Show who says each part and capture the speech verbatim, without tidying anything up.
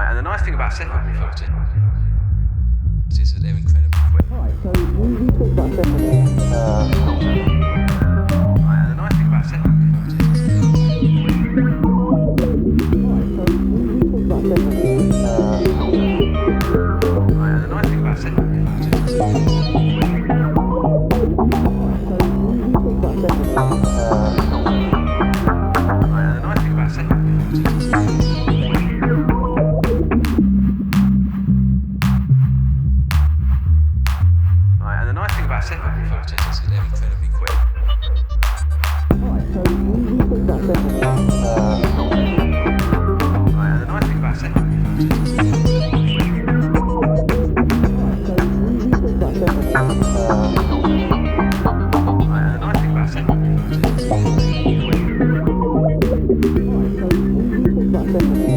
Speaker 1: and the nice thing about secondary filters is that they're incredibly quick.
Speaker 2: Right, so we, we talked about secondary uh, filters.
Speaker 1: Right, and the nice thing about secondary filters is that they're
Speaker 2: Right, so we, we talked about secondary uh, filters.
Speaker 1: right, and the nice thing about secondary filters is that they're
Speaker 2: Right, so we, we talked about secondary uh, filters.
Speaker 1: right, and the nice thing about secondary filters is that they're Right, and the nice thing about secondary filters is that they're incredibly quick.
Speaker 2: Right, so we, we talked about secondary uh, filters.
Speaker 1: Right, and the nice thing about secondary filters is that they're incredibly quick.
Speaker 2: Right, so we, we talked about secondary uh, filters.
Speaker 1: Right, and the nice thing about secondary filters is that they're incredibly quick.
Speaker 2: Right, so we, we talked about secondary